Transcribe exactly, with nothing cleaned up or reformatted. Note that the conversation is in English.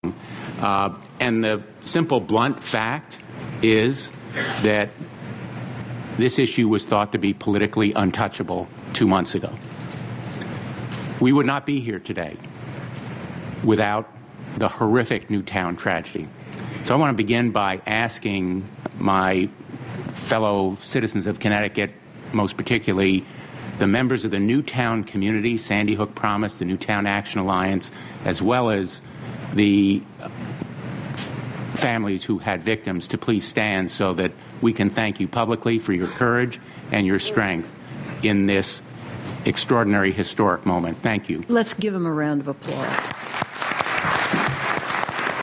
Uh, and the simple, blunt fact is that this issue was thought to be politically untouchable two months ago. We would not be here today without the horrific Newtown tragedy. So I want to begin by asking my fellow citizens of Connecticut, most particularly the members of the Newtown community, Sandy Hook Promise, the Newtown Action Alliance, as well as the families who had victims, to please stand so that we can thank you publicly for your courage and your strength in this extraordinary historic moment. Thank you. Let's give them a round of applause.